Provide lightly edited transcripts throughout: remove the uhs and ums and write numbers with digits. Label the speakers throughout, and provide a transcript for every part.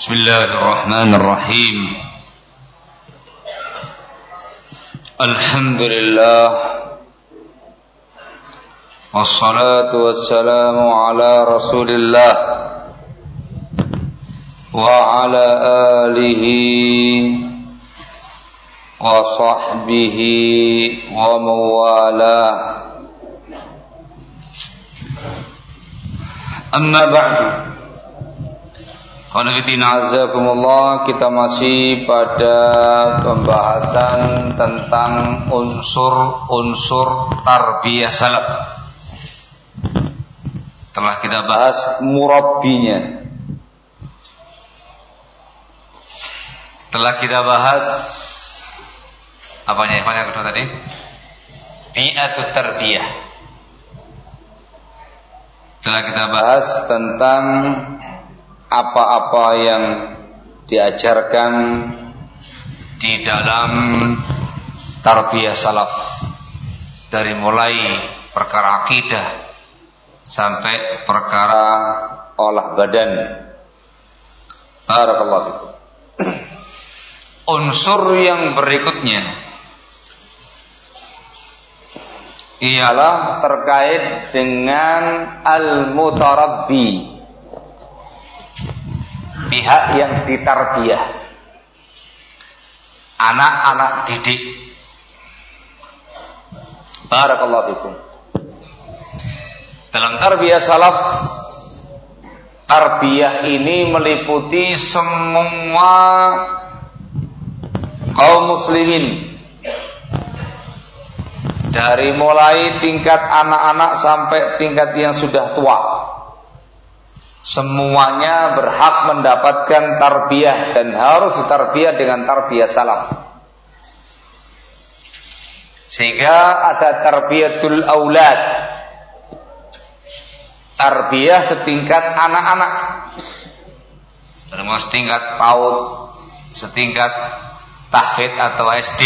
Speaker 1: Bismillahirrahmanirrahim. Alhamdulillah, wassalatu wassalamu ala Rasulillah wa ala alihi wa sahbihi wa mawalah. Amma ba'du. Kita masih pada pembahasan tentang unsur-unsur tarbiyah salaf. Telah kita bahas murabbinya. Telah kita bahas apanya yang kedua tadi? Bi'atut tarbiyah. Telah kita bahas tentang apa-apa yang diajarkan di dalam tarbiyah salaf, dari mulai perkara akidah sampai perkara olah badan. Barakallahu fikum. Unsur yang berikutnya ialah terkait dengan al-mutarabbi, pihak yang ditarbiyah, anak-anak didik. Barakallahu fikum. Dalam tarbiyah salaf, tarbiyah ini meliputi semua kaum muslimin, dari mulai tingkat anak-anak sampai tingkat yang sudah tua. Semuanya berhak mendapatkan tarbiyah dan harus ditarbiyah dengan tarbiyah salaf. Sehingga ada tarbiyatul aulad, tarbiyah setingkat anak-anak, termasuk setingkat PAUD, setingkat tahfidz atau SD.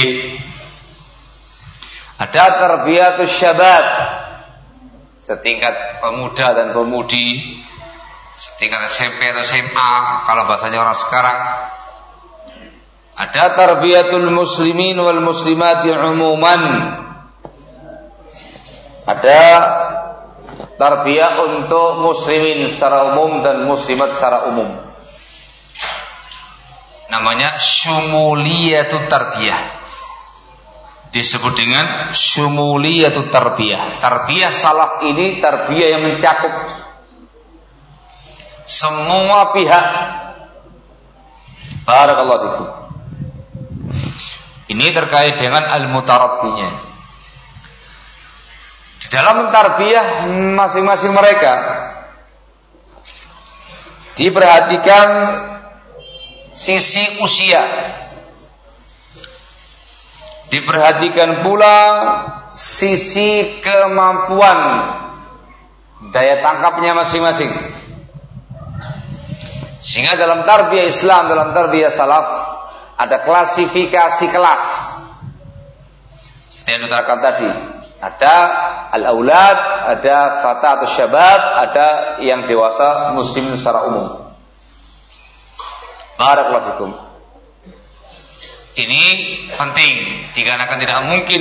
Speaker 1: Ada tarbiyatul syabab, setingkat pemuda dan pemudi, setingkat SMP atau SMA kalau bahasanya orang sekarang. Ada tarbiyatul muslimin wal muslimati umuman, ada tarbiyah untuk muslimin secara umum dan muslimat secara umum. Namanya syumuliyatut tarbiyah, disebut dengan syumuliyatut tarbiyah. Tarbiyah salaf ini tarbiyah yang mencakup semua pihak. Barakallahu fikum. Ini terkait dengan al-mutarabbinya. Di dalam tarbiyah masing-masing mereka diperhatikan sisi usia, diperhatikan pula sisi kemampuan, daya tangkapnya masing-masing. Sehingga dalam tarbiyah Islam, dalam tarbiyah salaf, ada klasifikasi kelas. Seperti yang diterangkan tadi, ada al-aulad, ada fata atau syabab, ada yang dewasa muslim secara umum. Barakallahu fikum. Ini penting dikarenakan tidak mungkin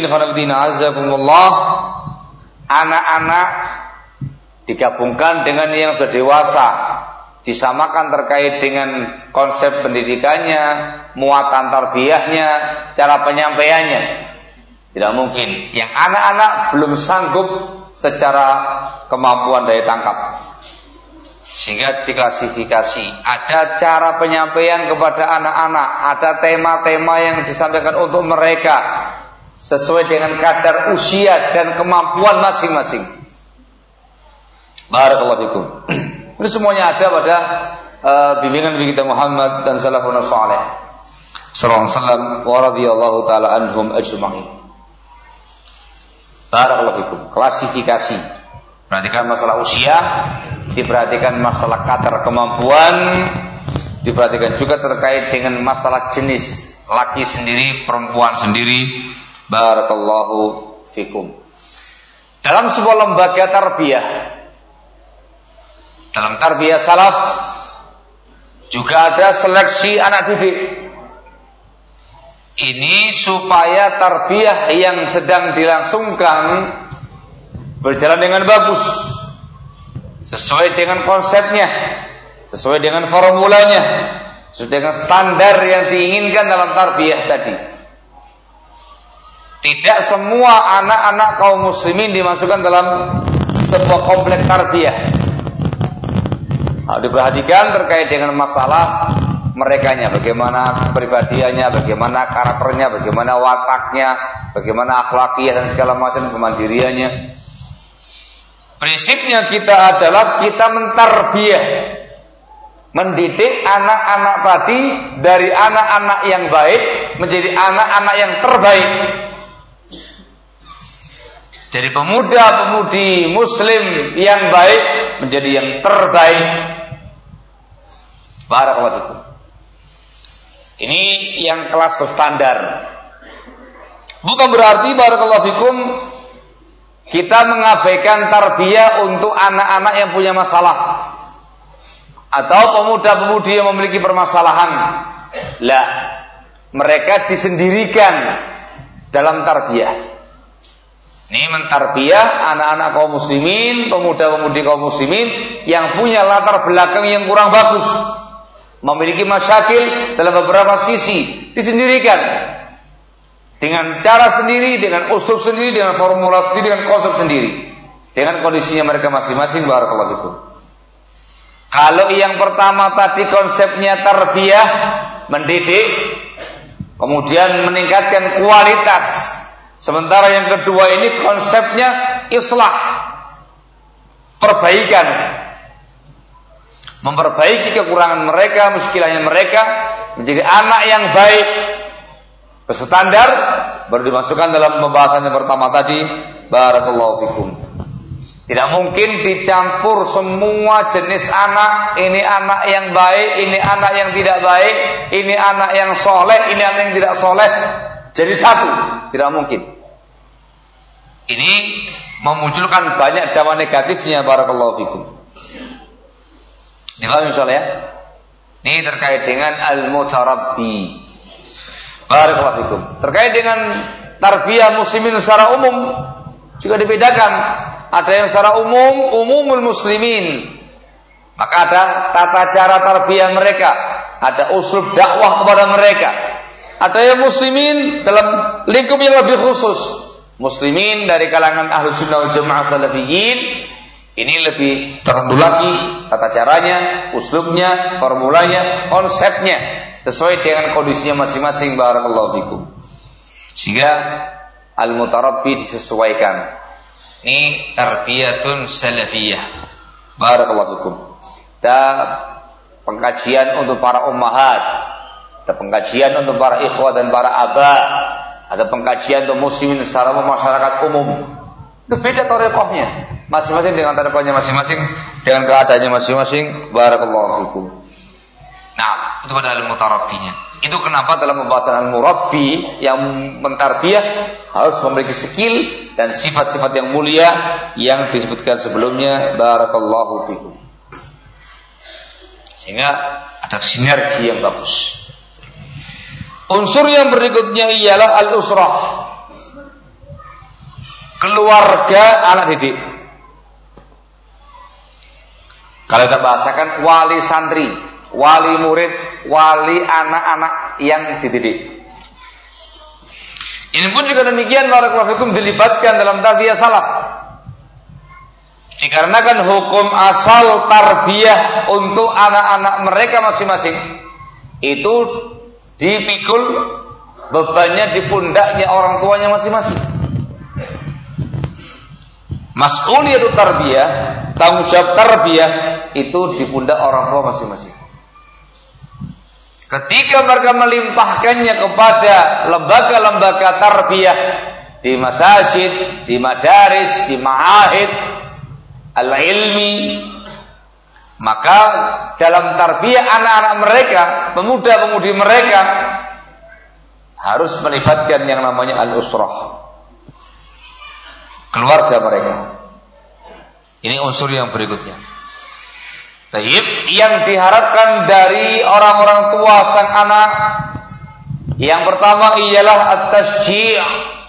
Speaker 1: anak-anak digabungkan dengan yang sudah dewasa, disamakan terkait dengan konsep pendidikannya, muatan tarbiyahnya, cara penyampaiannya. Tidak mungkin. Yang anak-anak belum sanggup secara kemampuan daya tangkap, sehingga diklasifikasi. Ada cara penyampaian kepada anak-anak, ada tema-tema yang disampaikan untuk mereka sesuai dengan kadar usia dan kemampuan masing-masing. Barakallahu fikum. Ini semuanya ada pada bimbingan Nabi kita Muhammad dan salafun salih sallallahu alaihi wasallam wa radhiyallahu taala anhum ajma'in. Barakallahu fikum. Klasifikasi, perhatikan masalah usia, diperhatikan masalah kadar kemampuan, diperhatikan juga terkait dengan masalah jenis, laki sendiri, perempuan sendiri. Barakallahu fikum. Dalam sebuah lembaga tarbiyah, dalam tarbiyah salaf, Juga ada seleksi anak didik. Ini supaya tarbiyah yang sedang dilangsungkan berjalan dengan bagus, sesuai dengan konsepnya, sesuai dengan formulanya, sesuai dengan standar yang diinginkan dalam tarbiyah tadi. Tidak semua anak-anak kaum muslimin dimasukkan dalam sebuah kompleks tarbiyah. Harus diperhatikan terkait dengan masalah merekanya, bagaimana kepribadiannya, bagaimana karakternya, bagaimana wataknya, bagaimana akhlakiyah dan segala macam kemandiriannya. Prinsipnya kita adalah kita mentarbiyah, mendidik anak-anak tadi dari anak-anak yang baik menjadi anak-anak yang terbaik. Jadi pemuda-pemudi muslim yang baik menjadi yang terbaik. Barakallahu fikum. Ini yang kelas berstandar. Bukan berarti barakallahu fikum kita mengabaikan tarbiyah untuk anak-anak yang punya masalah atau pemuda-pemudi yang memiliki permasalahan. La, mereka disendirikan dalam tarbiyah. Ini mentarbiyah anak-anak kaum muslimin, pemuda-pemudi kaum muslimin yang punya latar belakang yang kurang bagus, memiliki masyakil dalam beberapa sisi, disendirikan dengan cara sendiri, dengan uslub sendiri, dengan formula sendiri, dengan konsep sendiri, dengan kondisinya mereka masing-masing. Barakallahu fikum. Kalau yang pertama tadi konsepnya tarbiyah, mendidik, kemudian meningkatkan kualitas. Sementara yang kedua ini konsepnya islah, perbaikan, memperbaiki kekurangan mereka, muskilahnya mereka, menjadi anak yang baik, berstandar, baru dimasukkan dalam pembahasan yang pertama tadi. Barakallahu fikum. Tidak mungkin dicampur semua jenis anak. Ini anak yang baik, ini anak yang tidak baik, ini anak yang soleh, ini anak yang tidak soleh, jadi satu. Tidak mungkin. Ini memunculkan banyak dampak negatifnya. Barakallahu fikum. Dipahami insyaallah ya. Ini terkait dengan al-mutarabbi. Barakallahu fikum. Terkait dengan tarbiyah muslimin secara umum juga dibedakan. Ada yang secara umum, umumul muslimin. Maka ada tata cara tarbiyah mereka, ada uslub dakwah kepada mereka. Ada yang muslimin dalam lingkup yang lebih khusus. Muslimin dari kalangan Ahlus Sunnah wal Jamaah Salafiyin. Ini lebih tertentu lagi tata caranya, uslubnya, formulanya, konsepnya sesuai dengan kondisinya masing-masing. Barakallahu fikum. Sehingga al-mutarabbi disesuaikan. Ini tarbiyatun salafiyah. Barakallahu fikum. Ada pengkajian untuk para ummahat, ada pengkajian untuk para ikhwah dan para aba, ada pengkajian untuk muslimin secara masyarakat umum. Itu beda thariqahnya, masing-masing dengan thariqahnya masing-masing, dengan keadaannya masing-masing. Barakallahu fikum. Nah, itu pada al-mutarabbinya. Itu kenapa dalam pembahasan al-murabbi yang mentarbiyah harus memiliki skill dan sifat-sifat yang mulia yang disebutkan sebelumnya. Barakallahu fikum. Sehingga ada sinergi yang bagus. Unsur yang berikutnya ialah al-usrah, keluarga anak didik. Kalau kita bahasakan wali santri, wali murid, wali anak-anak yang dididik. Ini pun juga demikian, barakallahu fikum, dilibatkan dalam tarbiyah salaf. Dikarenakan hukum asal tarbiyah untuk anak-anak mereka masing-masing itu dipikul bebannya di pundaknya orang tuanya masing-masing. Mas'uliyatut tarbiyah, tanggung jawab tarbiyah itu di pundak orang tua masing-masing. Ketika mereka melimpahkannya kepada lembaga-lembaga tarbiyah di masjid, di madaris, di ma'ahid al-ilmi, maka dalam tarbiyah anak-anak mereka, pemuda-pemudi mereka harus melibatkan yang namanya al-usrah, keluarga mereka. Ini unsur yang berikutnya. Tayyib, yang diharapkan dari orang-orang tua sang anak, yang pertama ialah at-tasji',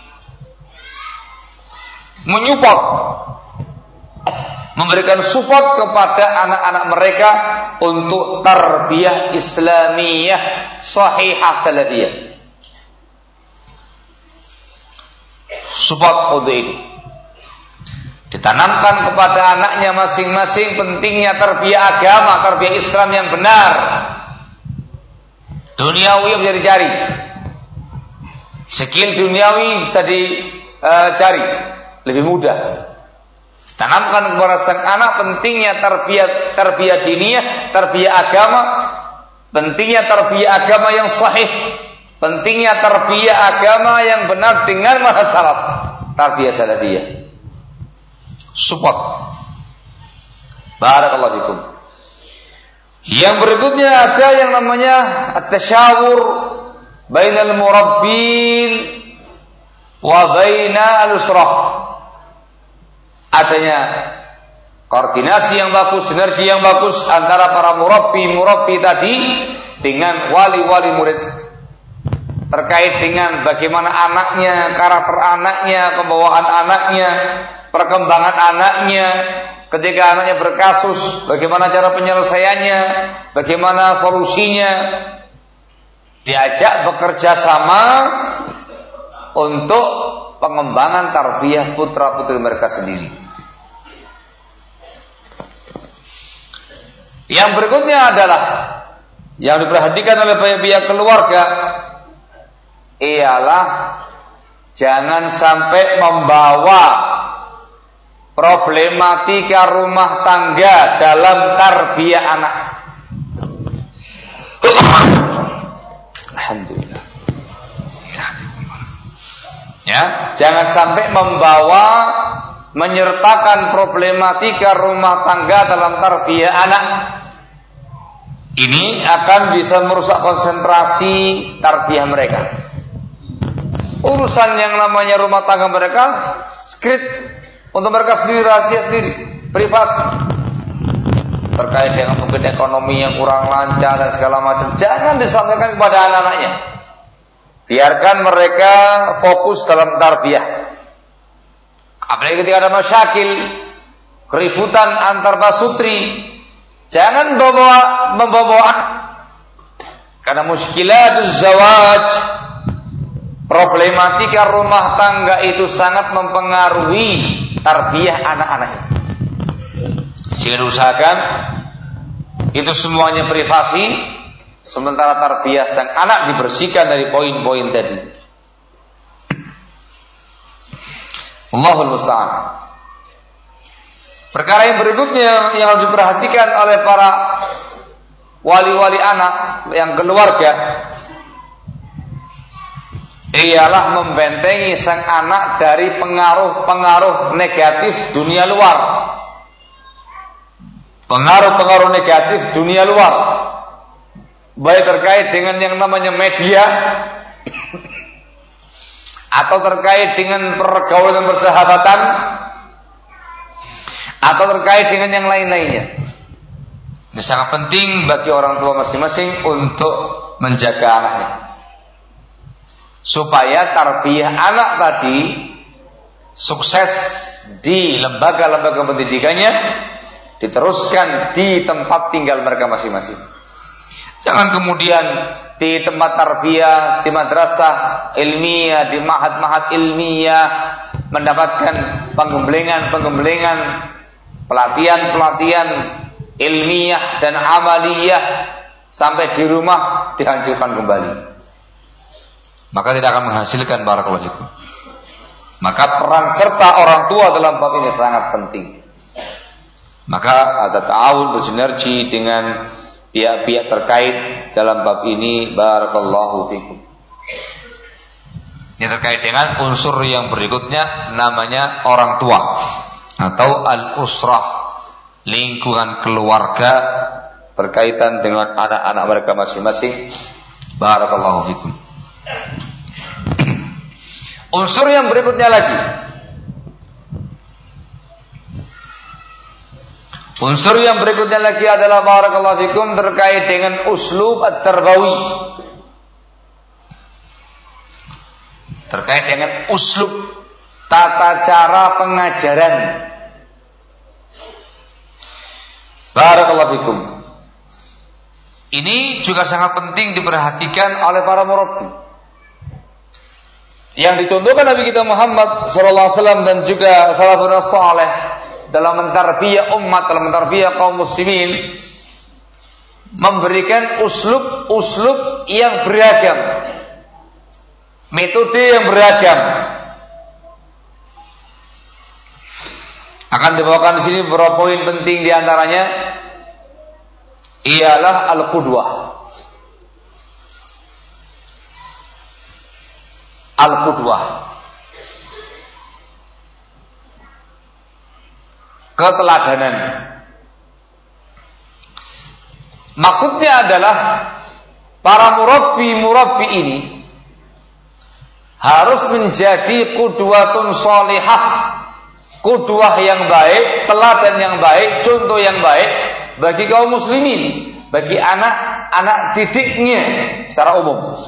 Speaker 1: menyupport, memberikan support kepada anak-anak mereka untuk tarbiyah Islamiyah sahihah salafiyah. Support untuk itu. Ditanamkan kepada anaknya masing-masing pentingnya tarbiyah agama, tarbiyah Islam yang benar. Duniawi bisa dicari, skill duniawi bisa dicari lebih mudah. Tanamkan kepada sang anak pentingnya tarbiyah diniyah, tarbiyah agama, pentingnya tarbiyah agama yang sahih, pentingnya tarbiyah agama yang benar dengan manhaj salaf, tarbiyah salafiyah. Support. Barakallahu fikum. Yang berikutnya ada yang namanya at-tashawur bainal murabbin wa bainal usrah. Adanya koordinasi yang bagus, sinergi yang bagus antara para murabbi tadi dengan wali-wali murid terkait dengan bagaimana anaknya, karakter anaknya, pembawaan anaknya, perkembangan anaknya, ketika anaknya berkasus, bagaimana cara penyelesaiannya, bagaimana solusinya, diajak bekerja sama untuk pengembangan tarbiyah putra-putri mereka sendiri. Yang berikutnya adalah yang diperhatikan oleh pihak keluarga ialah jangan sampai membawa problematika rumah tangga dalam tarbiyah anak. Alhamdulillah. Ya, jangan sampai menyertakan problematika rumah tangga dalam tarbiyah anak. Ini akan bisa merusak konsentrasi tarbiyah mereka. Urusan yang namanya rumah tangga mereka skrip untuk mereka sendiri, rahasia sendiri, privasi. Terkait dengan mungkin ekonomi yang kurang lancar dan segala macam, jangan disampaikan kepada anak-anaknya. Biarkan mereka fokus dalam tarbiyah. Apalagi ketika ada masyakil, keributan antar pasutri, jangan membawa karena muskilatuz zawaj, problematika rumah tangga itu sangat mempengaruhi tarbiyah anak-anaknya. Sehingga diusahakan itu semuanya privasi, sementara tarbiyah sang anak dibersihkan dari poin-poin tadi. Allahul musta'an. Perkara yang berikutnya yang harus diperhatikan oleh para wali-wali anak yang keluarga ialah membentengi sang anak dari pengaruh-pengaruh negatif dunia luar. Pengaruh-pengaruh negatif dunia luar, baik terkait dengan yang namanya media atau terkait dengan pergaulan persahabatan atau terkait dengan yang lain-lainnya. Ini sangat penting bagi orang tua masing-masing untuk menjaga anaknya, supaya tarbiyah anak tadi sukses di lembaga-lembaga pendidikannya, diteruskan di tempat tinggal mereka masing-masing. Jangan kemudian di tempat tarbiyah, di madrasah ilmiah, di mahat-mahat ilmiah mendapatkan penggemblengan, pelatihan ilmiah dan amaliyah, sampai di rumah dihancurkan kembali. Maka tidak akan menghasilkan barakallahu fikum. Maka peran serta orang tua dalam bab ini sangat penting. Maka ada ta'awun, bersinergi dengan pihak-pihak terkait dalam bab ini, barakallahu fikum. Ini terkait dengan unsur yang berikutnya, namanya orang tua atau al-usrah, lingkungan keluarga berkaitan dengan anak-anak mereka masing-masing, barakallahu fikum. Unsur yang berikutnya lagi Unsur yang berikutnya lagi adalah barakallahu fikum terkait dengan uslub at-tarbawi. Terkait dengan uslub tata cara pengajaran. Barakallahu fikum. Ini juga sangat penting diperhatikan oleh para murabbi. Yang dicontohkan Nabi kita Muhammad sallallahu alaihi wasallam dan juga salafun saleh dalam mentarbiyah umat, dalam mentarbiyah kaum muslimin, memberikan uslub yang beragam, metode yang beragam. Akan dibawakan di sini beberapa poin penting, di antaranya ialah al-qudwah. Al-qudwah, keteladanan. Maksudnya adalah para murabbi ini harus menjadi qudwatun sholihah, qudwah yang baik, teladan yang baik, contoh yang baik bagi kaum muslimin, bagi anak-anak didiknya secara umum.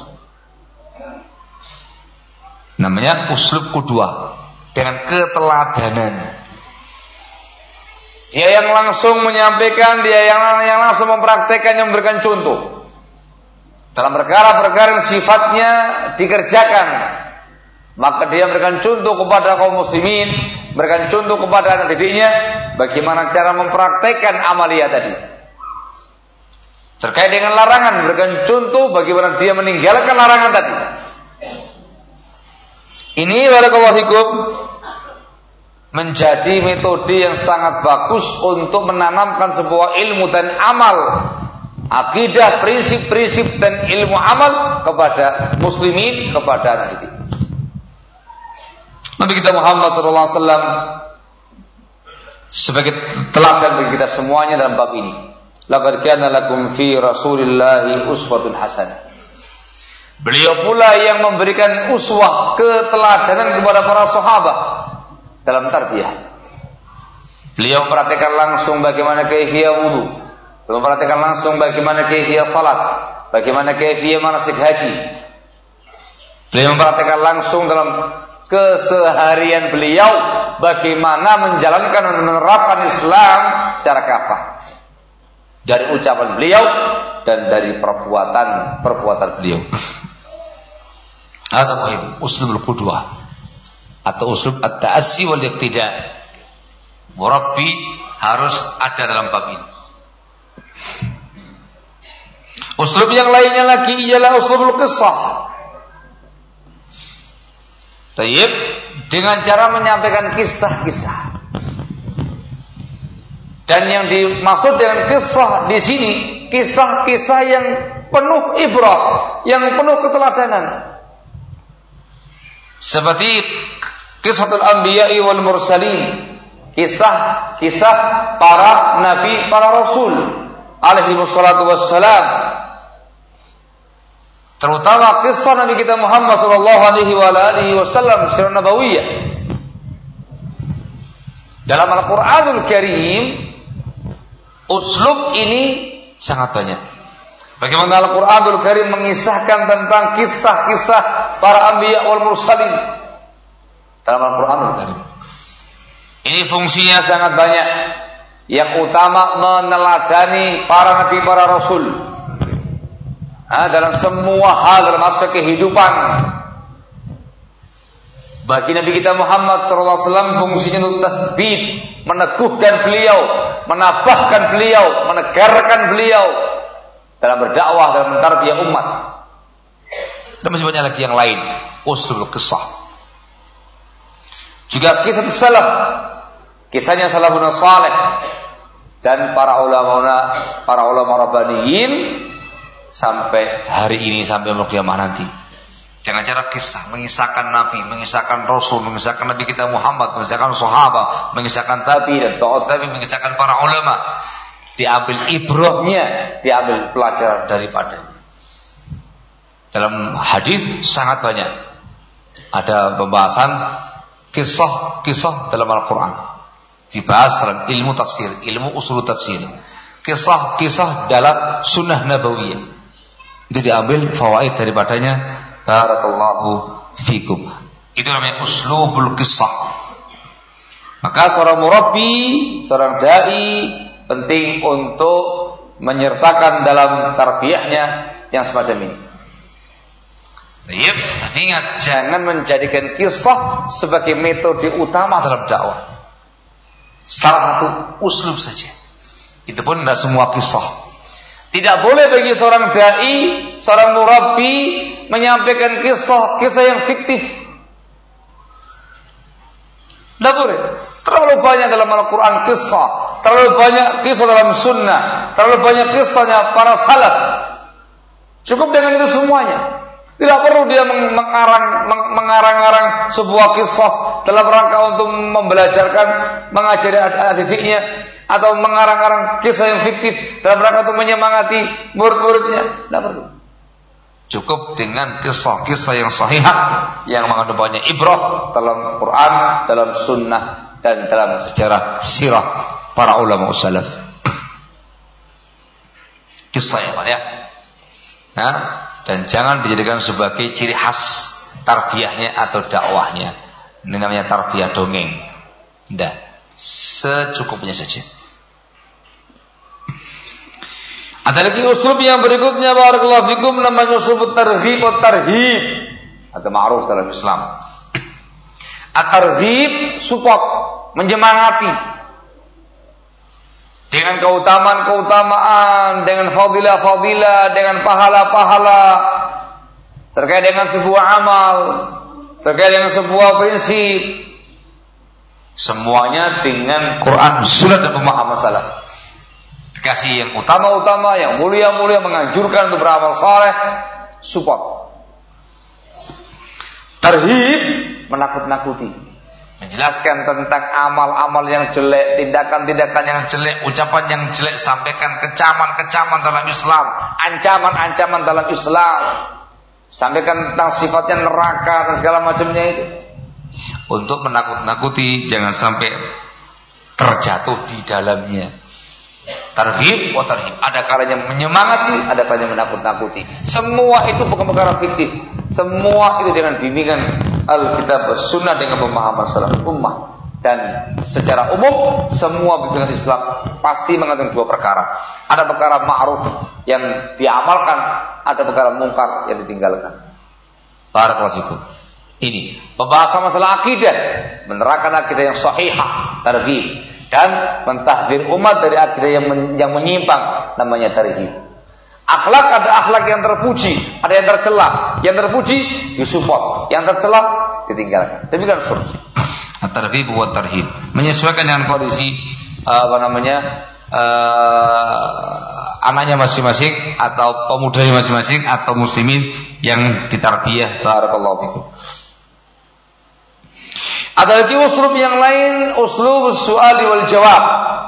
Speaker 1: Namanya uslub qudwah, dengan keteladanan. Dia yang langsung menyampaikan, dia yang langsung mempraktekkan, yang memberikan contoh dalam perkara-perkara yang sifatnya dikerjakan. Maka dia memberikan contoh kepada kaum muslimin, memberikan contoh kepada anak didiknya bagaimana cara mempraktekkan amalia tadi. Terkait dengan larangan, memberikan contoh bagaimana dia meninggalkan larangan tadi. Ini barakallahu fikum menjadi metode yang sangat bagus untuk menanamkan sebuah ilmu dan amal, akidah, prinsip-prinsip dan ilmu amal kepada muslimin, kepada anak didik. Nabi kita Muhammad SAW sebagai teladan bagi kita semuanya dalam bab ini. Laqad kana lakum fi Rasulillahi uswatun hasanah. Beliau pula yang memberikan uswah, keteladanan kepada para sahabat dalam tarbiyah. Beliau memperhatikan langsung bagaimana kaifiyah wudu, beliau memperhatikan langsung bagaimana kaifiyah salat, bagaimana kaifiyah manasik haji. Beliau memperhatikan langsung dalam keseharian beliau bagaimana menjalankan dan menerapkan Islam secara kafah, dari ucapan beliau dan dari perbuatan beliau. Ada muhim uslubul qudwah atau uslub at-ta'assi wal iqtida. Murabbi harus ada dalam bab ini. Uslub yang lainnya lagi ialah uslubul qissah. Tayyib, dengan cara menyampaikan kisah-kisah. Dan yang dimaksud dengan kisah di sini, kisah-kisah yang penuh ibrah, yang penuh keteladanan. Seperti Qissatul Anbiya'i wal Mursalin, kisah-kisah para nabi, para rasul alaihi wassalatu wassalam. Terutama kisah Nabi kita Muhammad sallallahu alaihi wasallam secara nabawiyah. Dalam Al-Qur'anul Karim uslub ini sangat banyak. Bagaimana Al-Qur'anul Karim mengisahkan tentang kisah-kisah para anbiya wal mursalin dalam Al-Qur'anul Karim. Ini fungsinya sangat banyak. Yang utama meneladani para nabi, para rasul. Dalam semua hal, dalam aspek kehidupan. Bagi Nabi kita Muhammad SAW fungsinya untuk tasbih, meneguhkan beliau, menabahkan beliau, menegarkan beliau dalam berdakwah, dalam mentarbiyah umat. Dan masih banyak lagi yang lain. Uslubul qissah. Juga kisah salaf, kisahnya salafun salih dan para ulama rabbaniyin sampai hari ini, sampai kiamat nanti. Dengan cara kisah, mengisahkan Nabi, mengisahkan Rasul, mengisahkan Nabi kita Muhammad, mengisahkan sahabat, mengisahkan tabi dan ta'ud tabi, mengisahkan para ulama. Diambil ibrahnya, diambil pelajaran daripadanya. Dalam hadis sangat banyak ada pembahasan kisah-kisah dalam Al-Quran. dibahas dalam ilmu tafsir, ilmu usul tafsir. Kisah-kisah dalam sunnah nabawiyah itu diambil fawaid daripadanya. Barakallahu fikum. Itu namanya uslubul kisah. Maka seorang murabbi, seorang dai penting untuk menyertakan dalam tarbiyahnya yang semacam ini. Tapi ingat, jangan menjadikan kisah sebagai metode utama dalam dakwah. Salah satu uslub saja. Itu pun tidak semua kisah. Tidak boleh bagi seorang dai, seorang murabbi menyampaikan kisah yang fiktif. Tidak boleh. Terlalu banyak dalam Al-Quran kisah, terlalu banyak kisah dalam sunnah, terlalu banyak kisahnya para salaf. Cukup dengan itu semuanya. Tidak perlu dia mengarang-arang sebuah kisah dalam rangka untuk membelajarkan, mengajari adik-adiknya, atau mengarang-arang kisah yang fiktif dalam rangka untuk menyemangati murid-muridnya. Tidak perlu. Cukup dengan kisah-kisah yang sahih yang mengandung banyak ibrah dalam Quran, dalam sunnah, dan dalam sejarah sirah para ulama salaf. Kisah ya Pak ya. Nah, dan jangan dijadikan sebagai ciri khas tarbiyahnya atau dakwahnya. Ini namanya tarbiyah dongeng. Tidak, secukupnya saja. Ada lagi uslub yang berikutnya, barakallahu fikum, namanya uslub targhib atau tarhib. Atau ma'ruf dalam Islam. At-targhib, support, menyemangati dengan keutamaan-keutamaan, dengan fadilah-fadilah, dengan pahala-pahala terkait dengan sebuah amal, terkait dengan sebuah prinsip. Semuanya dengan Quran, sunnah, dan pemahaman salaf. Dikasih yang utama-utama, yang mulia-mulia, menganjurkan untuk beramal saleh, support. Tarhib, menakut-nakuti, menjelaskan tentang amal-amal yang jelek, tindakan-tindakan yang jelek, ucapan yang jelek, sampaikan kecaman-kecaman dalam Islam, ancaman-ancaman dalam Islam, sampaikan tentang sifatnya neraka dan segala macamnya itu. Untuk menakut-nakuti, jangan sampai terjatuh di dalamnya. Targhib wa tarhib, ada kalanya menyemangati, ada kalanya menakut-nakuti. Semua itu bukan perkara fiktif. Semua itu dengan bimbingan Alkitab Sunnah dengan pemahaman salaf ummah. Dan secara umum semua bimbingan Islam pasti mengandung dua perkara. Ada perkara ma'ruf yang diamalkan, ada perkara mungkar yang ditinggalkan. Barakallahu fikum. Ini pembahasan masalah akidah, menerangkan akidah yang sahihah, targhib, dan mentahdzir umat dari akidah yang menyimpang, namanya tarhib. Akhlak, ada akhlak yang terpuji, ada yang tercela. Yang terpuji disupport, yang tercela ditinggalkan. Demikian seterusnya. At-targhib wa tarhib, menyesuaikan dengan kondisi anaknya masing-masing atau pemudanya masing-masing atau muslimin yang ditarbiyah. Barakallahu fikum. Ada lagi uslub yang lain, uslub su'ali wal jawab.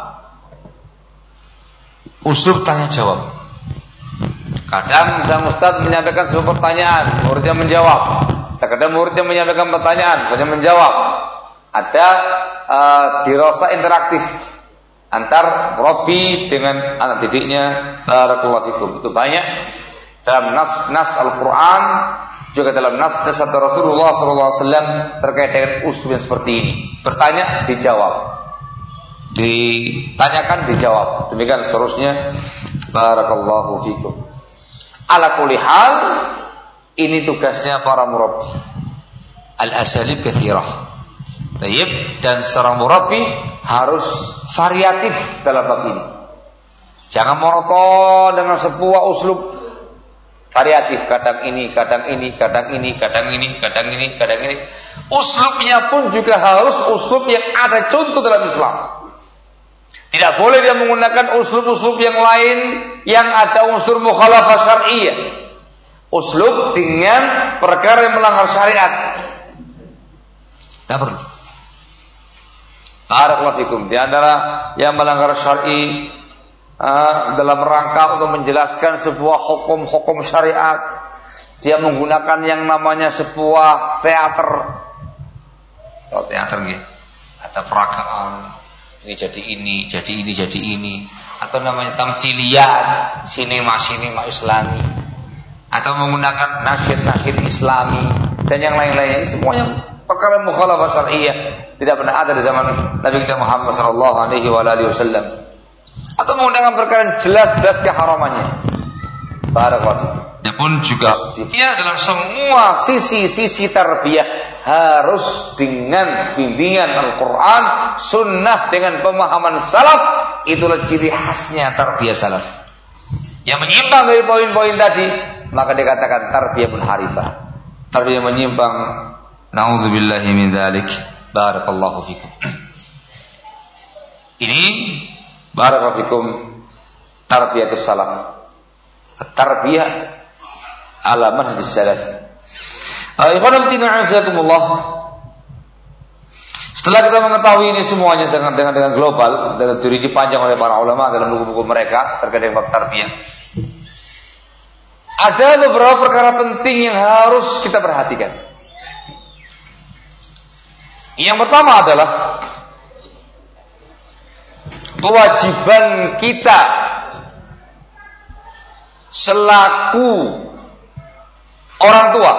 Speaker 1: Uslub tanya jawab. Kadang sang ustaz menyampaikan sebuah pertanyaan, muridnya menjawab. Kadang muridnya menyampaikan pertanyaan, ustaznya menjawab. Ada dirasa interaktif antar murabbi dengan anak didiknya. Barakallahu fikum. Itu banyak dalam nas Al-Quran, juga dalam nas Rasulullah SAW terkait dengan usul yang seperti ini. Bertanya, dijawab. Ditanyakan, dijawab. Demikian seterusnya. Barakallahu fikum. Ala kulli hal, ini tugasnya para murabbi. Al-asalib katsirah. Tayyib, dan seorang murabbi harus variatif dalam bab ini. Jangan monoton dengan sebuah uslub. Variatif, kadang ini, kadang ini, kadang ini, kadang ini, kadang ini, kadang ini. Uslubnya pun juga harus uslub yang ada contoh dalam Islam. Tidak boleh dia menggunakan uslub-uslub yang lain yang ada unsur mukhalafah syar'iyyah. Uslub dengan perkara yang melanggar syariat. Tidak perlu. Barakallahu fikum. Di antara yang melanggar syar'i dalam rangka untuk menjelaskan sebuah hukum-hukum syariat, dia menggunakan yang namanya sebuah teater. Teater gitu. Ada peragaan, Ini jadi ini. Atau namanya tamtsiliyat, sinema Islami. Atau menggunakan nasyid Islami dan yang lain-lainnya. Ini semuanya perkara mukhalafah syar'iyyah, tidak pernah ada di zaman Nabi kita Muhammad sallallahu alaihi wasallam. Atau menggunakan perkara jelas-jelas keharamannya. Barakallahu. Ya pun juga dalam semua sisi tarbiyah harus dengan bimbingan Al-Quran, sunnah dengan pemahaman salaf. Itulah ciri khasnya tarbiyah salaf. Yang menyimpang dari poin-poin tadi, maka dikatakan tarbiyah munharifah, tarbiyah menyimpang. Na'udzubillahi min dzalik. Barakallahu fikum. Ini barakallahu fikum tarbiyatus salaf. Tarbiyah ala manhajis salaf. Ikhwan fillah azakumullah. Setelah kita mengetahui ini semuanya dengan global dan dirinci panjang oleh para ulama dalam buku-buku mereka terkait dengan bab tarbiyah, ada beberapa perkara penting yang harus kita perhatikan. Yang pertama adalah kewajiban kita selaku orang tua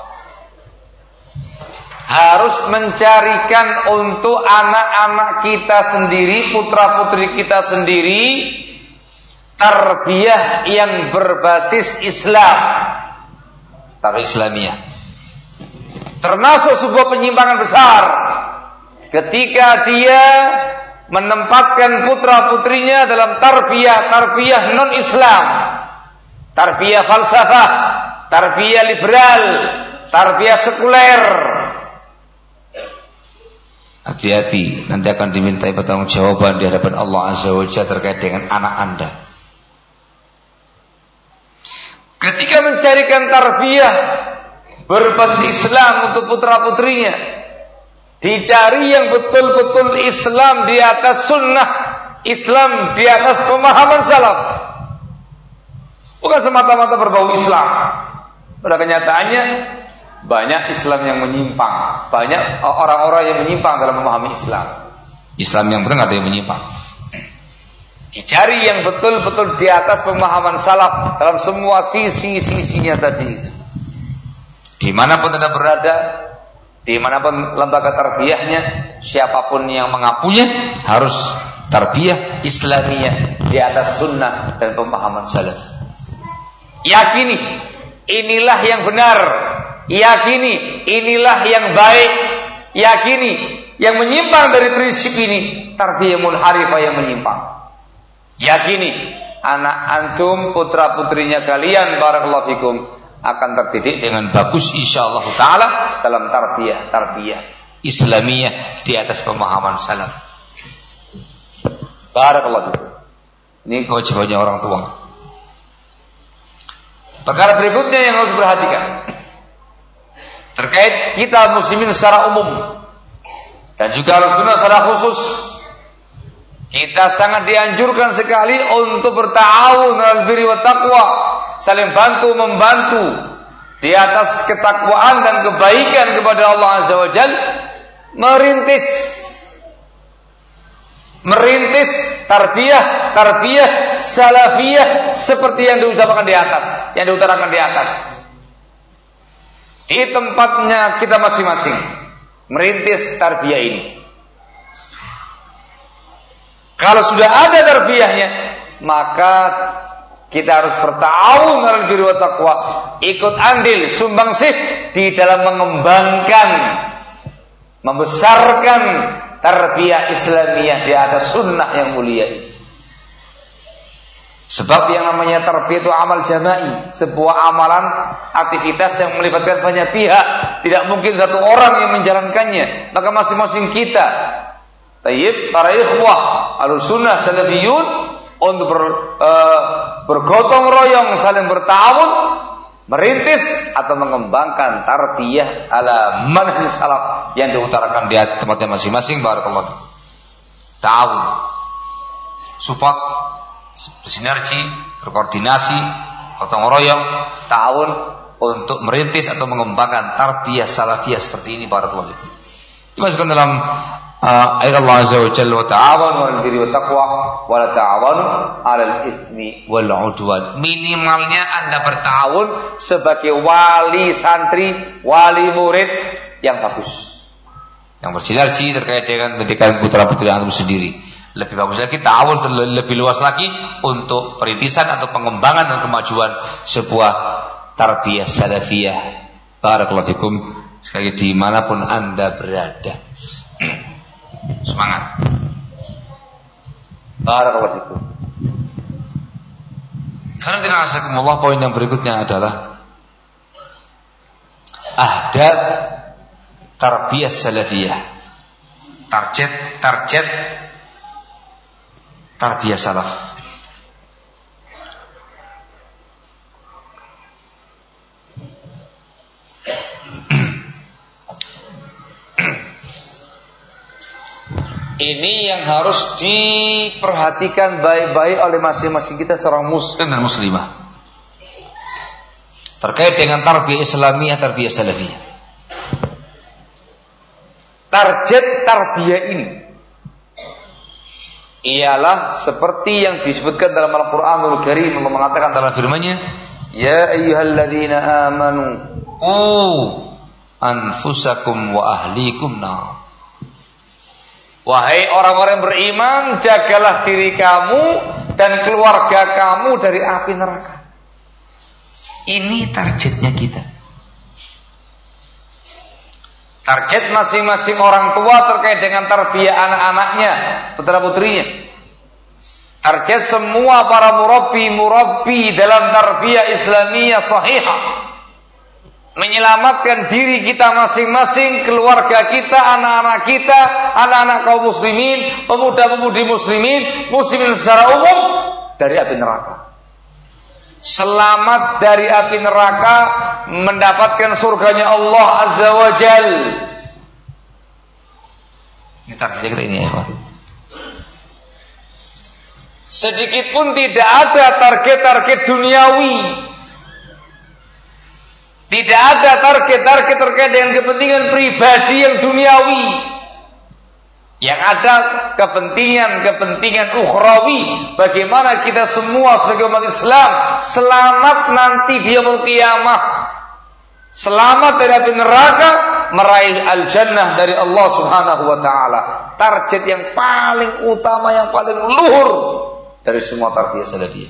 Speaker 1: harus mencarikan untuk anak-anak kita sendiri, putra-putri kita sendiri, tarbiyah yang berbasis Islam, tarbiyah Islamiyah. Termasuk sebuah penyimpangan besar ketika dia menempatkan putra-putrinya dalam tarbiyah non-Islam, tarbiyah falsafah, tarbiyah liberal, tarbiyah sekuler. Hati-hati, nanti akan dimintai pertanggungjawaban di hadapan Allah Azza wa Jalla terkait dengan anak Anda. Ketika mencarikan tarbiyah berbasis Islam untuk putra-putrinya, dicari yang betul-betul Islam di atas sunnah, Islam di atas pemahaman salaf, bukan semata-mata berbau Islam. Pada kenyataannya banyak Islam yang menyimpang, banyak orang-orang yang menyimpang dalam memahami Islam. Islam yang benar ada yang menyimpang. Dicari yang betul-betul di atas pemahaman salaf dalam semua sisi-sisinya tadi itu. Dimanapun Anda berada, dimanapun lembaga tarbiyahnya, siapapun yang mengapunya harus tarbiyah Islamiyah di atas sunnah dan pemahaman salaf. Yakini inilah yang benar, yakini inilah yang baik, yakini yang menyimpang dari prinsip ini tarbiyah munharifah yang menyimpang. Yakini anak antum, putra-putrinya kalian barakallahu fikum akan terdidik dengan bagus insyaallah taala dalam tarbiyah Islamiyah di atas pemahaman salaf. Barakallahu fikum. Ini kewajibannya orang tua. Perkara berikutnya yang harus diperhatikan terkait kita muslimin secara umum dan juga Rasulullah secara khusus, kita sangat dianjurkan sekali untuk berta'awun 'alal birri wat taqwa, saling bantu membantu di atas ketakwaan dan kebaikan kepada Allah Azza wa Jalla, merintis tarbiyah salafiyah seperti yang diucapkan di atas, yang diutarakan di atas. Di tempatnya kita masing-masing merintis tarbiyah ini. Kalau sudah ada tarbiyahnya, maka kita harus berta'awun 'alal birri wat taqwa, ikut andil, sumbangsih di dalam mengembangkan, membesarkan tarbiyah Islamiyah di atas sunnah yang mulia ini. Sebab yang namanya tarbiyah itu amal jama'i, sebuah amalan, aktivitas yang melibatkan banyak pihak. Tidak mungkin satu orang yang menjalankannya, maka masing-masing kita, para ikhwah Ahlussunnah salafiyun, untuk bergotong royong saling berta'awun, merintis atau mengembangkan tarbiyah ala manhaj salaf yang diutarakan di tempatnya masing-masing. Barakallahu. Ta'awun, support, bersinergi, berkoordinasi, gotong royong, ta'awun untuk merintis atau mengembangkan tarbiyah salafiyah seperti ini. Barakallahu. Dimasukkan dalam ayat Allah Azza wa Jalla, wa ta'awanu 'alal birri wat taqwa wa la ta'awanu 'alal itsmi wal 'udwan. Minimalnya Anda bertahun sebagai wali santri, wali murid yang bagus, yang bersinergi terkait dengan pendidikan putra-putri antum sendiri. Lebih bagus lagi ta'awun, lebih luas lagi untuk perintisan atau pengembangan dan kemajuan sebuah tarbiyah salafiyah. Barakallahu fikum. Sekali dimanapun Anda berada, semangat. Barakallahu fikum. Alhamdulillah, poin yang berikutnya adalah ahdab tarbiyah salafiyah. Target tarbiyah salaf. Ini yang harus diperhatikan baik-baik oleh masing-masing kita seorang muslim dan muslimah terkait dengan tarbiyah islamiyah, tarbiyah salafiyah. Target tarbiyah ini ialah seperti yang disebutkan dalam Al-Qur'anul Karim. Allah mengatakan dalam firman-Nya, ya ayyuhalladzina amanu qu anfusakum wa ahlikum nar. Wahai orang-orang beriman, jagalah diri kamu dan keluarga kamu dari api neraka. Ini targetnya kita. Target masing-masing orang tua terkait dengan tarbiyah anak-anaknya, putra-putrinya. Target semua para murabbi dalam tarbiyah Islamiyah sahihah, menyelamatkan diri kita masing-masing, keluarga kita, anak-anak kita, anak-anak kaum muslimin, pemuda-pemudi muslimin secara umum dari api neraka. Selamat dari api neraka, mendapatkan surganya Allah Azza wa Jal. Ini target kita ini ya. Sedikit pun tidak ada target-target duniawi. Tidak ada target-target terkait dengan kepentingan pribadi yang duniawi. Yang ada kepentingan ukhrawi. Bagaimana kita semua sebagai umat Islam selamat nanti di yaumul qiyamah, selamat dari api neraka, meraih al-jannah dari Allah Subhanahu wa taala. Target yang paling utama, yang paling luhur dari semua tarbiyah salafiyah.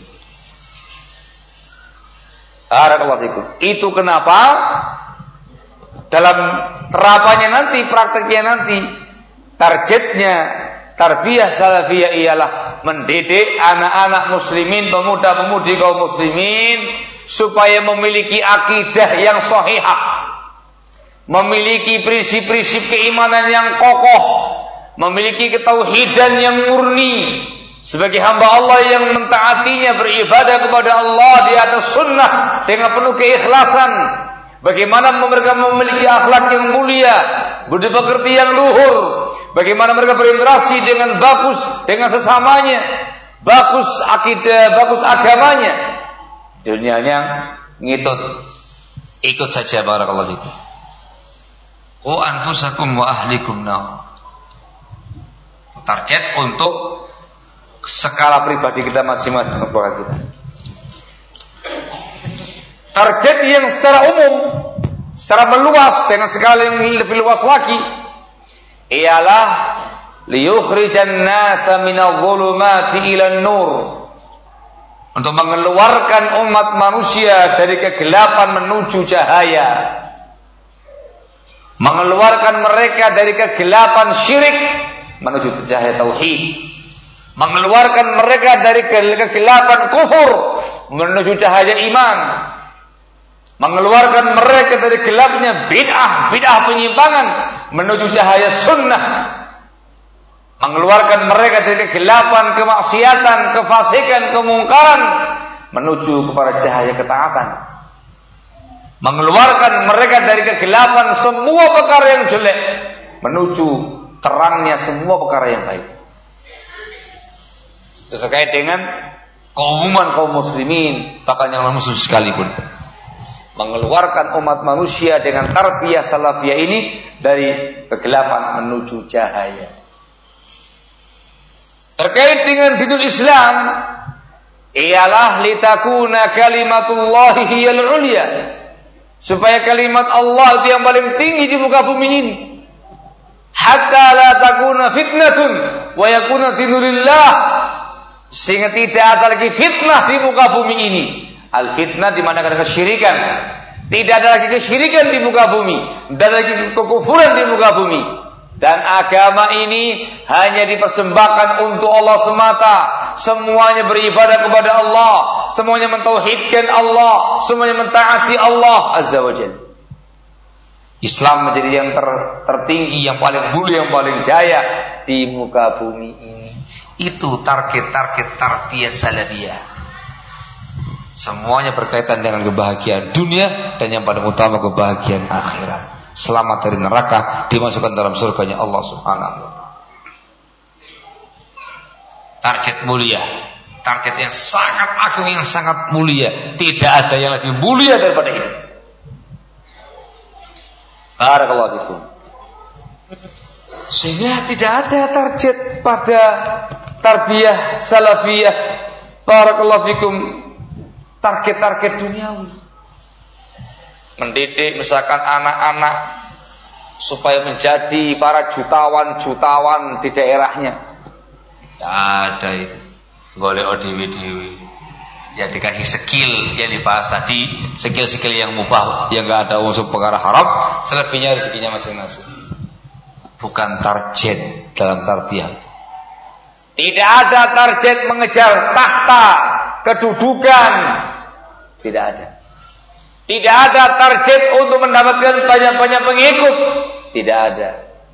Speaker 1: Itu kenapa dalam terapannya nanti, prakteknya nanti, targetnya tarbiyah salafiyah ialah mendidik anak-anak muslimin, pemuda-pemudi kaum muslimin supaya memiliki akidah yang sahihah, memiliki prinsip-prinsip keimanan yang kokoh, memiliki ketauhidan yang murni sebagai hamba Allah yang mentaatinya, beribadah kepada Allah di atas sunnah dengan penuh keikhlasan. Bagaimana mereka memiliki akhlak yang mulia, budi pekerti yang luhur, bagaimana mereka berinteraksi dengan bagus dengan sesamanya, bagus akidah, bagus agamanya. Dunianya ikut saja. Barakallahu fikum. Qu anfusakum wa ahlikum nar. Target untuk skala pribadi kita masing-masing, keluarga kita. Target yang secara umum, secara meluas, dengan skala yang lebih luas lagi, ialah liyukhrijan nasa minadh-dhulumati ilan nur, untuk mengeluarkan umat manusia dari kegelapan menuju cahaya, mengeluarkan mereka dari kegelapan syirik menuju cahaya tauhid, mengeluarkan mereka dari kegelapan kufur menuju cahaya iman, mengeluarkan mereka dari gelapnya bid'ah penyimpangan menuju cahaya sunnah, mengeluarkan mereka dari kegelapan kemaksiatan, kefasikan, kemungkaran menuju kepada cahaya ketaatan, mengeluarkan mereka dari kegelapan semua perkara yang jelek menuju terangnya semua perkara yang baik. Itu terkait dengan keumuman kaum muslimin, bahkan yang non-muslim sekalipun, mengeluarkan umat manusia dengan tarbiyah salafiyah ini dari kegelapan menuju cahaya. terkait dengan dinul Islam ialah litakuna kalimatullahi hiyal ulya, supaya kalimat Allah itu yang paling tinggi di muka bumi ini, hatta la takuna fitnatun wa yakuna dinulillah, sehingga tidak ada lagi fitnah di muka bumi ini. Al fitnah di mana ada kesyirikan. Tidak ada lagi kesyirikan di muka bumi, tidak ada lagi kekufuran di muka bumi. Dan agama ini hanya dipersembahkan untuk Allah semata. Semuanya beribadah kepada Allah, semuanya mentauhidkan Allah, semuanya mentaati Allah Azza wa Jalla. Islam menjadi yang tertinggi, yang paling mulia, yang paling jaya di muka bumi ini. Itu target-target tarbiyah salafiyah. Semuanya berkaitan dengan kebahagiaan dunia dan yang paling utama kebahagiaan akhirat. Selamat dari neraka, dimasukkan dalam surganya Allah Subhanahu wa taala. Target mulia, target yang sangat agung, yang sangat mulia. Tidak ada yang lebih mulia daripada itu. Barakallahu fikum. Sehingga tidak ada target pada tarbiyah salafiyah, barakallahu fikum, target-target duniawi. Mendidik misalkan anak-anak supaya menjadi para jutawan-jutawan di daerahnya. Tidak ada itu. Golek dewi-dewi. Ya dikasih skill yang dibahas tadi, skill-skill yang mubah, yang enggak ada unsur perkara haram, selebihnya rezekinya masing-masing. Bukan target dalam tarbiyah itu. Tidak ada target mengejar tahta, kedudukan. Tidak ada. Tidak ada target untuk mendapatkan banyak-banyak pengikut. Tidak ada.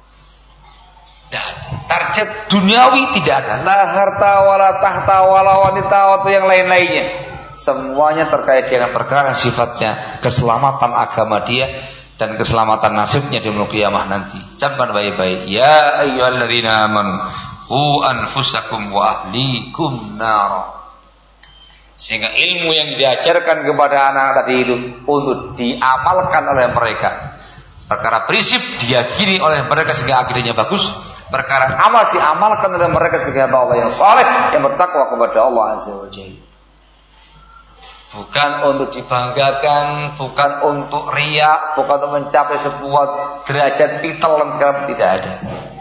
Speaker 1: Target duniawi tidak ada. La harta wala tahta wala wanita atau yang lain-lainnya. Semuanya terkait dengan perkara sifatnya keselamatan agama dia dan keselamatan nasibnya di yaumul qiyamah nanti. Camkan baik-baik. Ya ayyuhalladzina amanu qu anfusakum wa ahlikum nar. Sehingga ilmu yang diajarkan kepada anak-anak tadi itu untuk diamalkan oleh mereka. Perkara prinsip diyakini oleh mereka sehingga akidahnya bagus. Perkara amal diamalkan oleh mereka sebagai hamba Allah yang saleh, yang bertakwa kepada Allah Azza wa Jalla. Bukan untuk dibanggakan, bukan untuk riya, bukan untuk mencapai sebuah derajat titel dan segala, tidak ada.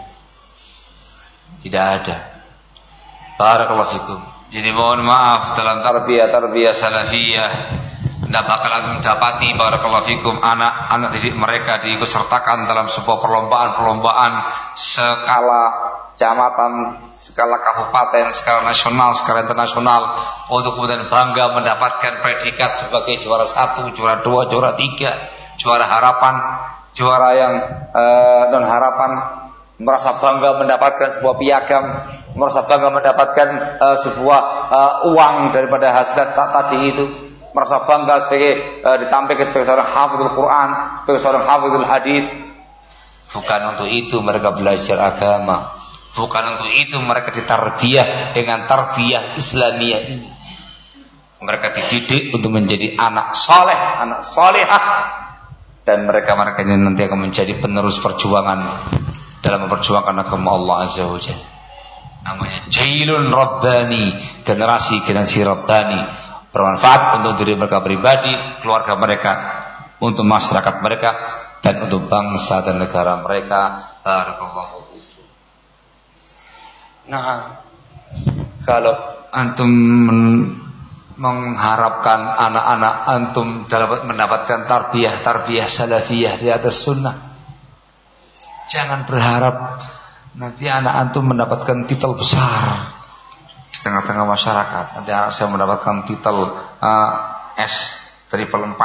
Speaker 1: Tidak ada. Barakallahu fikum. Jadi mohon maaf dalam tarbiyah salafiyah tidak bakal mendapati barakallahu fikum anak-anak didik mereka diikutsertakan dalam sebuah perlombaan skala kecamatan, skala kabupaten, skala nasional, skala internasional untuk kemudian bangga mendapatkan predikat sebagai juara 1, juara 2, juara 3, juara harapan, juara yang non harapan, merasa bangga mendapatkan sebuah piagam, merasa bangga mendapatkan sebuah uang daripada hasil tadi itu, merasa bangga sebagai ditampilkan sebagai seorang hafizul Quran, sebagai seorang hafizul hadis. Bukan untuk itu mereka belajar agama, bukan untuk itu mereka ditarbiyah dengan tarbiyah Islamiyah ini. Mereka dididik untuk menjadi anak saleh, anak salihah, dan mereka ini nanti akan menjadi penerus perjuangan dalam memperjuangkan agama Allah Azza wa Jalla. Namanya jailun rabbani, generasi rabbani, bermanfaat untuk diri mereka pribadi, keluarga mereka, untuk masyarakat mereka, dan untuk bangsa dan negara mereka. Barakallahu fikum. Nah, kalau antum mengharapkan anak-anak antum dapat mendapatkan tarbiyah salafiyah di atas sunnah, jangan berharap nanti anak antum mendapatkan titel besar di tengah-tengah masyarakat. Nanti anak saya mendapatkan titel S triple 4.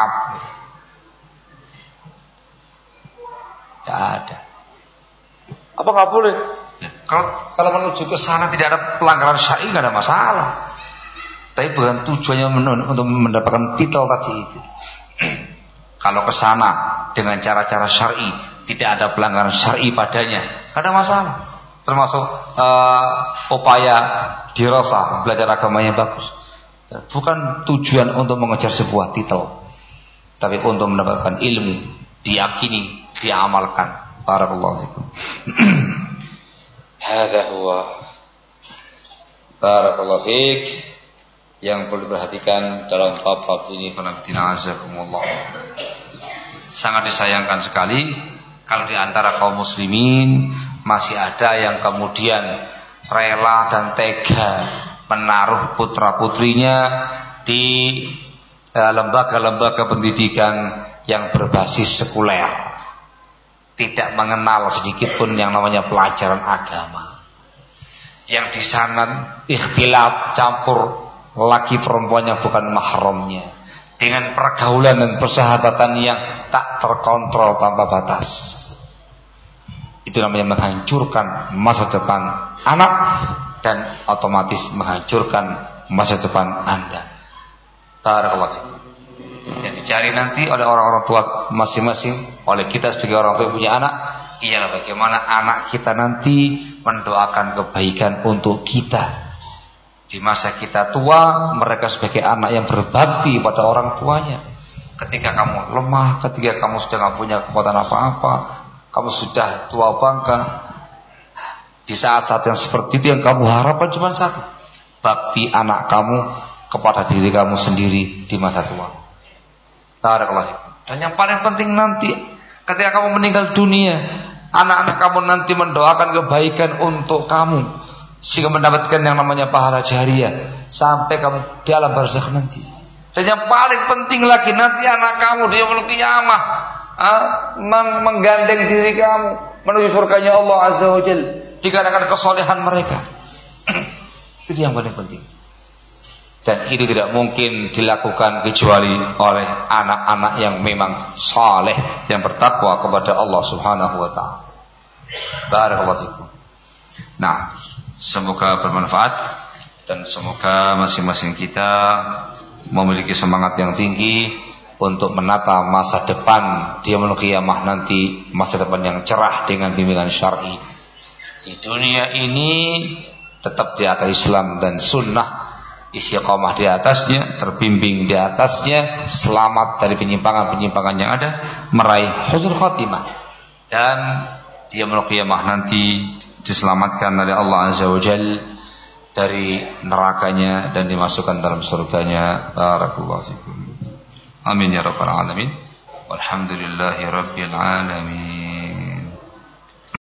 Speaker 1: Tidak ada. Apa nggak boleh? Ya, kalau menuju ke sana tidak ada pelanggaran syar'i, nggak ada masalah. Tapi bukan tujuannya untuk mendapatkan titel tadi itu. Kalau ke sana dengan cara-cara syar'i, tidak ada pelanggaran syar'i padanya, tidak ada masalah. Termasuk upaya dirasah, belajar agamanya bagus. Bukan tujuan untuk mengejar sebuah titel, tapi untuk mendapatkan ilmu, diyakini, diamalkan. Barakallahu fikum. Hadza huwa. Barakallahu fiik. Yang perlu diperhatikan dalam bab-bab ini sangat disayangkan sekali kalau di antara kaum muslimin masih ada yang kemudian rela dan tega menaruh putra-putrinya di lembaga-lembaga pendidikan yang berbasis sekuler, tidak mengenal sedikit pun yang namanya pelajaran agama. Yang di sana ikhtilaf, campur laki perempuannya bukan mahramnya, dengan pergaulan dan persahabatan yang tak terkontrol tanpa batas. Itu namanya menghancurkan masa depan anak dan otomatis menghancurkan masa depan Anda. Barakallahu. Yang dicari nanti oleh orang-orang tua masing-masing, oleh kita sebagai orang tua yang punya anak, ialah bagaimana anak kita nanti mendoakan kebaikan untuk kita. Di masa kita tua, mereka sebagai anak yang berbakti pada orang tuanya. Ketika kamu lemah, ketika kamu sudah tidak punya kekuatan apa-apa, kamu sudah tua bangka, di saat-saat yang seperti itu yang kamu harapkan cuma satu, bakti anak kamu kepada diri kamu sendiri di masa tua. Dan yang paling penting nanti ketika kamu meninggal dunia, anak-anak kamu nanti mendoakan kebaikan untuk kamu, sehingga mendapatkan yang namanya pahala jariah sampai kamu di alam barzakh nanti. Dan yang paling penting lagi, nanti anak kamu di yaumul qiyamah menggandeng diri kamu menuju surganya Allah Azza wa Jalla dikarenakan kesolehan mereka. Itu yang paling penting. Dan itu tidak mungkin dilakukan kecuali oleh anak-anak yang memang saleh, yang bertakwa kepada Allah Subhanahu wa taala. Barakallahu fikum. Nah, semoga bermanfaat dan semoga masing-masing kita memiliki semangat yang tinggi untuk menata masa depan di yaumul qiyamah nanti, masa depan yang cerah dengan bimbingan syar'i. Di dunia ini tetap di atas Islam dan sunnah, istiqamah di atasnya, terbimbing di atasnya, selamat dari penyimpangan-penyimpangan yang ada, meraih husnul khatimah, dan di yaumul qiyamah nanti diselamatkan oleh Allah Azza wa Jalla dari nerakanya dan dimasukkan dalam surganya. Barakallahu fikum. Amin ya rabbal alamin. Walhamdulillahi rabbil alamin.